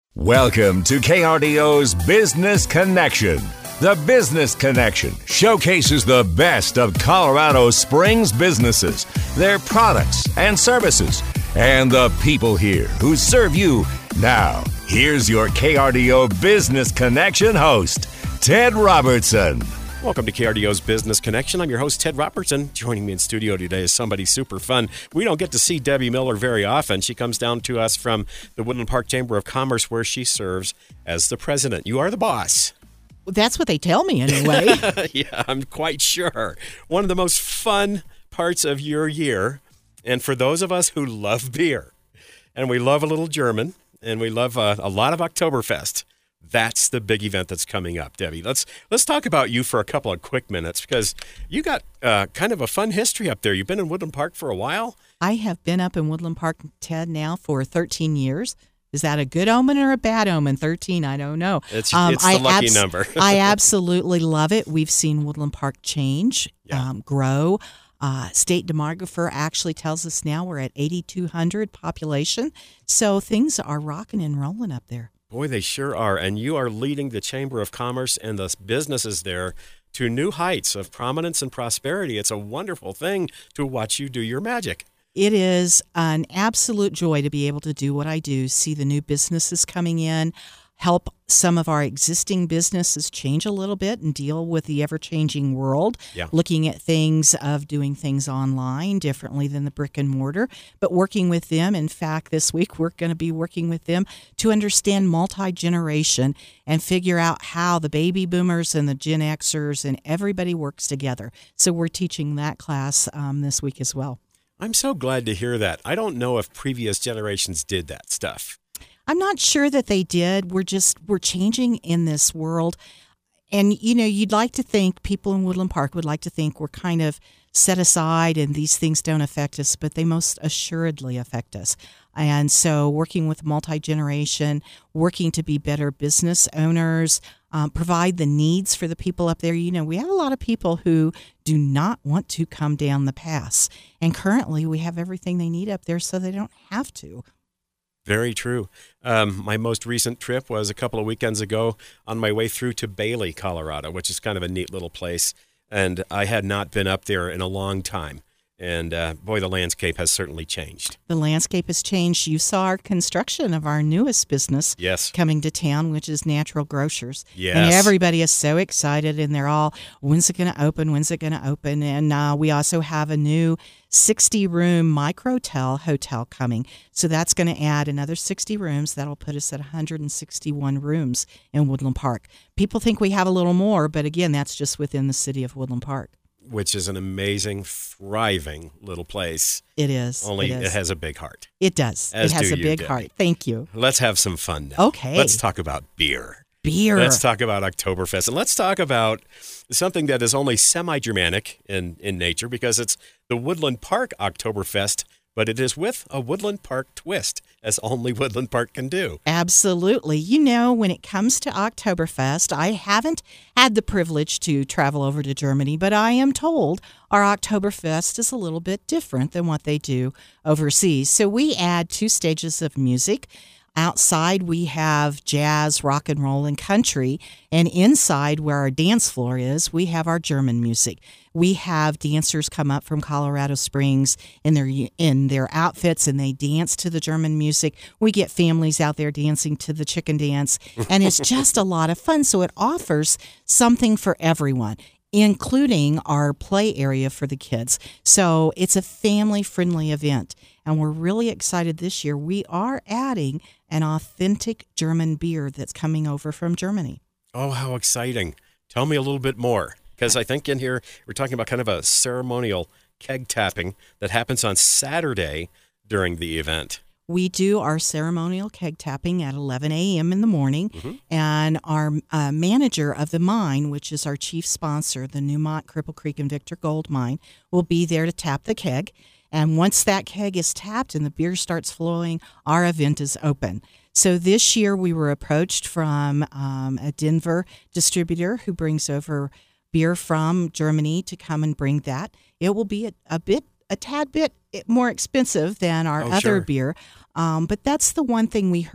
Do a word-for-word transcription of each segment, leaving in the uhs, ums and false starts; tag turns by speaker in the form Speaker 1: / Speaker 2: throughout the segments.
Speaker 1: Welcome to K R D O's Business Connection. The Business Connection showcases the best of Colorado Springs businesses, their products and services, and the people here who serve you. Now, here's your K R D O Business Connection host, Ted Robertson.
Speaker 2: Welcome to K R D O's Business Connection. I'm your host, Ted Robertson. Joining me in studio today is somebody super fun. We don't get to see Debbie Miller very often. She comes down to us from the Woodland Park Chamber of Commerce, where she serves as the president. You are the boss.
Speaker 3: Well, that's what they tell me anyway.
Speaker 2: Yeah, I'm quite sure. One of the most fun parts of your year, and for those of us who love beer, and we love a little German, and we love uh, a lot of Oktoberfest, that's the big event that's coming up, Debbie. Let's let's talk about you for a couple of quick minutes, because you got uh, kind of a fun history up there. You've been in Woodland Park for a while.
Speaker 3: I have been up in Woodland Park, Ted, now for thirteen years. Is that a good omen or a bad omen? thirteen, I don't know.
Speaker 2: It's, um, it's the I lucky abs- number.
Speaker 3: I absolutely love it. We've seen Woodland Park change, yeah. um, grow. Uh, state demographer actually tells us now we're at eighty-two hundred population. So things are rocking and rolling up there.
Speaker 2: Boy, they sure are. And you are leading the Chamber of Commerce and the businesses there to new heights of prominence and prosperity. It's a wonderful thing to watch you do your magic.
Speaker 3: It is an absolute joy to be able to do what I do, see the new businesses coming in, help some of our existing businesses change a little bit and deal with the ever-changing world,
Speaker 2: yeah.
Speaker 3: looking at things of doing things online differently than the brick and mortar, but working with them. In fact, this week we're going to be working with them to understand multi-generation and figure out how the baby boomers and the Gen Xers and everybody works together. So we're teaching that class um, this week as well.
Speaker 2: I'm so glad to hear that. I don't know if previous generations did that stuff.
Speaker 3: I'm not sure that they did. We're just, we're changing in this world. And, you know, you'd like to think, people in Woodland Park would like to think we're kind of set aside and these things don't affect us, but they most assuredly affect us. And so working with multi-generation, working to be better business owners, um, provide the needs for the people up there. You know, we have a lot of people who do not want to come down the pass. And currently we have everything they need up there so they don't have to.
Speaker 2: Very true. Um, my most recent trip was a couple of weekends ago on my way through to Bailey, Colorado, which is kind of a neat little place. And I had not been up there in a long time. And uh, boy, the landscape has certainly changed.
Speaker 3: The landscape has changed. You saw our construction of our newest business
Speaker 2: yes.
Speaker 3: coming to town, which is Natural Grocers.
Speaker 2: Yes.
Speaker 3: And everybody is so excited, and they're all, when's it going to open? When's it going to open? And uh, we also have a new sixty-room microtel hotel coming. So that's going to add another sixty rooms. That'll put us at one hundred sixty-one rooms in Woodland Park. People think we have a little more, but again, that's just within the city of Woodland Park.
Speaker 2: Which is an amazing, thriving little place.
Speaker 3: It is.
Speaker 2: Only
Speaker 3: it, is.
Speaker 2: it has a big heart.
Speaker 3: It does.
Speaker 2: As
Speaker 3: it has
Speaker 2: do
Speaker 3: a
Speaker 2: you,
Speaker 3: big
Speaker 2: Debbie.
Speaker 3: heart. Thank you.
Speaker 2: Let's have some fun now.
Speaker 3: Okay.
Speaker 2: Let's talk about beer.
Speaker 3: Beer.
Speaker 2: Let's talk about Oktoberfest. And let's talk about something that is only semi-Germanic in, in nature, because it's the Woodland Park Oktoberfest, but it is with a Woodland Park twist, as only Woodland Park can do.
Speaker 3: Absolutely. You know, when it comes to Oktoberfest, I haven't had the privilege to travel over to Germany, but I am told our Oktoberfest is a little bit different than what they do overseas. So we add two stages of music. Outside, we have jazz, rock and roll, and country. And inside, where our dance floor is, we have our German music. We have dancers come up from Colorado Springs in their in their outfits, and they dance to the German music. We get families out there dancing to the chicken dance, and it's just a lot of fun. So it offers something for everyone, including our play area for the kids. So it's a family-friendly event, and we're really excited this year. We are adding an authentic German beer that's coming over from Germany.
Speaker 2: Oh, how exciting. Tell me a little bit more, because I think in here we're talking about kind of a ceremonial keg tapping that happens on Saturday during the event.
Speaker 3: We do our ceremonial keg tapping at eleven a.m. in the morning, mm-hmm. and our uh, manager of the mine, which is our chief sponsor, the Newmont Cripple Creek and Victor Gold Mine, will be there to tap the keg. And once that keg is tapped and the beer starts flowing, our event is open. So this year we were approached from um, a Denver distributor who brings over beer from Germany to come and bring that. It will be a, a bit, a tad bit more expensive than our
Speaker 2: oh,
Speaker 3: other
Speaker 2: sure.
Speaker 3: beer. Um, but that's the one thing we heard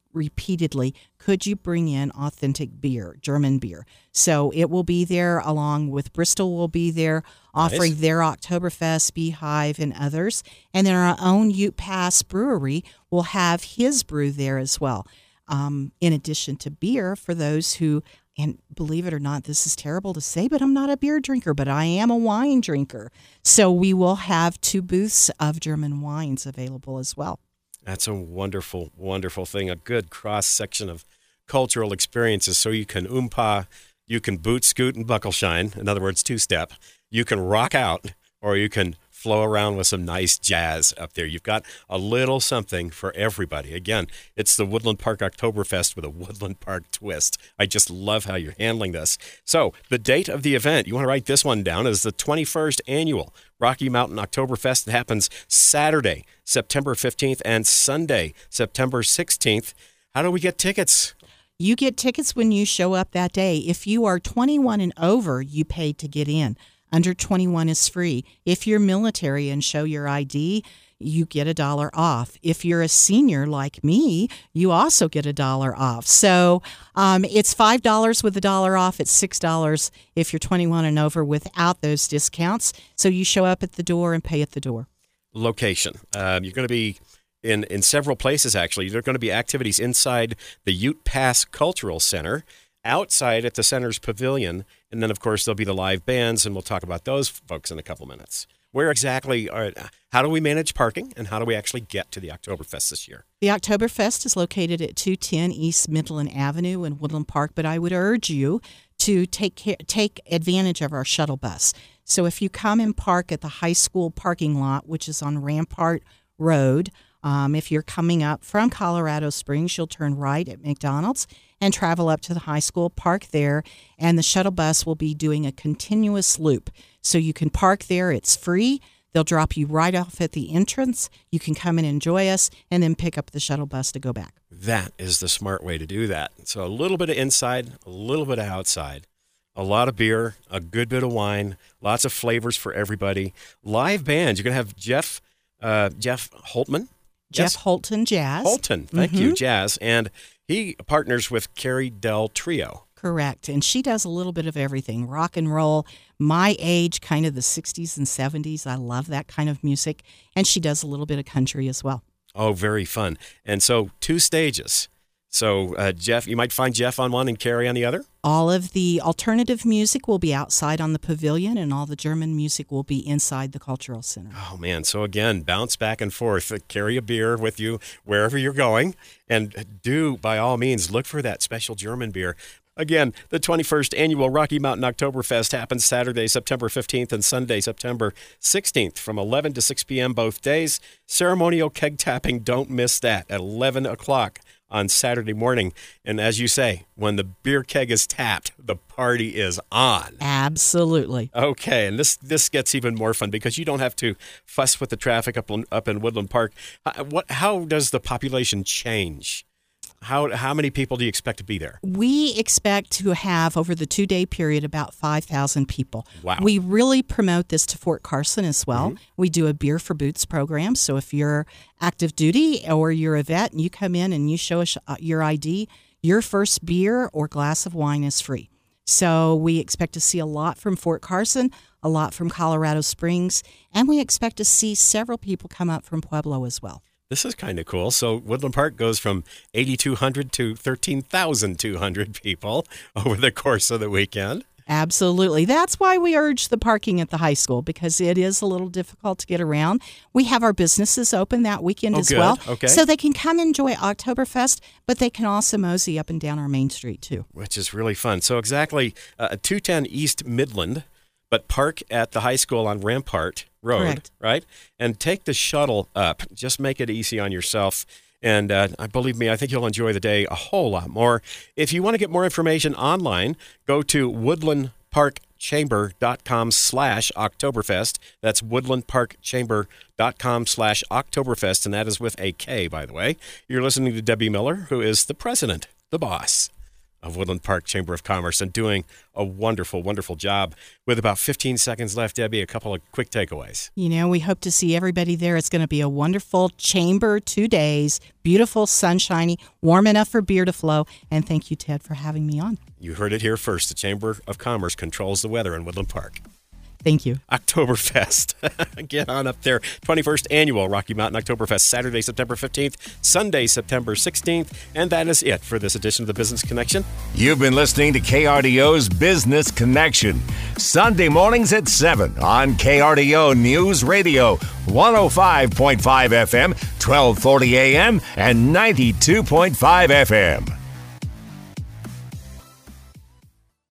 Speaker 3: repeatedly, could you bring in authentic beer, German beer? So it will be there along with Bristol will be there offering
Speaker 2: Nice.
Speaker 3: their Oktoberfest, Beehive, and others. And then our own Ute Pass Brewery will have his brew there as well. Um, in addition to beer, for those who, and believe it or not, this is terrible to say, but I'm not a beer drinker, but I am a wine drinker. So we will have two booths of German wines available as well.
Speaker 2: That's a wonderful, wonderful thing. A good cross section of cultural experiences. So you can oompa, you can boot, scoot, and buckle shine. In other words, two step. You can rock out, or you can flow around with some nice jazz up there. You've got a little something for everybody. Again, it's the Woodland Park Oktoberfest with a Woodland Park twist. I just love how you're handling this. So the date of the event, you want to write this one down, is the twenty-first annual Rocky Mountain Oktoberfest. It happens Saturday, September fifteenth, and Sunday, September sixteenth. How do we get tickets?
Speaker 3: You get tickets when you show up that day. If you are twenty-one and over, you pay to get in. Under twenty-one is free. If you're military and show your I D, you get a dollar off. If you're a senior like me, you also get a dollar off. So um, it's five dollars with a dollar off. It's six dollars if you're twenty-one and over without those discounts. So you show up at the door and pay at the door.
Speaker 2: Location. Um, you're going to be in, in several places, actually. There are going to be activities inside the Ute Pass Cultural Center, outside at the center's pavilion, and then, of course, there'll be the live bands, and we'll talk about those folks in a couple minutes. Where exactly, are, how do we manage parking, and how do we actually get to the Oktoberfest this year?
Speaker 3: The Oktoberfest is located at two ten East Midland Avenue in Woodland Park, but I would urge you to take care, take advantage of our shuttle bus. So if you come and park at the high school parking lot, which is on Rampart Road, um, if you're coming up from Colorado Springs, you'll turn right at McDonald's and travel up to the high school, park there, and the shuttle bus will be doing a continuous loop. So you can park there. It's free. They'll drop you right off at the entrance. You can come and enjoy us and then pick up the shuttle bus to go back.
Speaker 2: That is the smart way to do that. So a little bit of inside, a little bit of outside, a lot of beer, a good bit of wine, lots of flavors for everybody. Live bands. You're going to have Jeff uh, Jeff Holtman.
Speaker 3: Jeff
Speaker 2: Yes?
Speaker 3: Holton Jazz.
Speaker 2: Holton, thank you, Jazz. And he partners with Carrie Dell Trio.
Speaker 3: Correct. And she does a little bit of everything. Rock and roll, my age, kind of the sixties and seventies. I love that kind of music. And she does a little bit of country as well.
Speaker 2: Oh, very fun. And so two stages. So uh, Jeff, you might find Jeff on one and Carrie on the other?
Speaker 3: All of the alternative music will be outside on the pavilion, and all the German music will be inside the Cultural Center.
Speaker 2: Oh, man. So, again, bounce back and forth. Carry a beer with you wherever you're going. And do, by all means, look for that special German beer. Again, the twenty-first annual Rocky Mountain Oktoberfest happens Saturday, September fifteenth, and Sunday, September sixteenth, from eleven to six p.m. both days. Ceremonial keg tapping, don't miss that, at eleven o'clock on Saturday morning. And as you say, when the beer keg is tapped, the party is on.
Speaker 3: Absolutely.
Speaker 2: Okay, and this this gets even more fun because you don't have to fuss with the traffic up in, up in Woodland Park. How, what? How does the population change? How how many people do you expect to be there?
Speaker 3: We expect to have, over the two-day period, about five thousand people.
Speaker 2: Wow.
Speaker 3: We really promote this to Fort Carson as well. Mm-hmm. We do a Beer for Boots program. So if you're active duty or you're a vet and you come in and you show us your I D, your first beer or glass of wine is free. So we expect to see a lot from Fort Carson, a lot from Colorado Springs, and we expect to see several people come up from Pueblo as well.
Speaker 2: This is kind of cool. So Woodland Park goes from eighty-two hundred to thirteen thousand two hundred people over the course of the weekend.
Speaker 3: Absolutely. That's why we urge the parking at the high school, because it is a little difficult to get around. We have our businesses open that weekend
Speaker 2: oh,
Speaker 3: as
Speaker 2: good.
Speaker 3: well.
Speaker 2: Okay.
Speaker 3: So they can come enjoy Oktoberfest, but they can also mosey up and down our main street too.
Speaker 2: Which is really fun. So exactly uh, two ten East Midland, but park at the high school on Rampart Road,
Speaker 3: Correct.
Speaker 2: Right? And take the shuttle up. Just make it easy on yourself. And uh, believe me, I think you'll enjoy the day a whole lot more. If you want to get more information online, go to woodlandparkchamber.com slash Oktoberfest. That's woodlandparkchamber.com slash Oktoberfest, and that is with a K, by the way. You're listening to Debbie Miller, who is the president, the boss of Woodland Park Chamber of Commerce and doing a wonderful, wonderful job. With about fifteen seconds left, Debbie, a couple of quick takeaways.
Speaker 3: You know, we hope to see everybody there. It's going to be a wonderful chamber two days, beautiful, sunshiny, warm enough for beer to flow. And thank you, Ted, for having me on.
Speaker 2: You heard it here first. The Chamber of Commerce controls the weather in Woodland Park.
Speaker 3: Thank you.
Speaker 2: Oktoberfest. Get on up there. twenty-first Annual Rocky Mountain Oktoberfest, Saturday, September fifteenth, Sunday, September sixteenth. And that is it for this edition of the Business Connection.
Speaker 1: You've been listening to K R D O's Business Connection. Sunday mornings at seven on K R D O News Radio, one oh five point five F M, twelve forty A M, and ninety-two point five F M.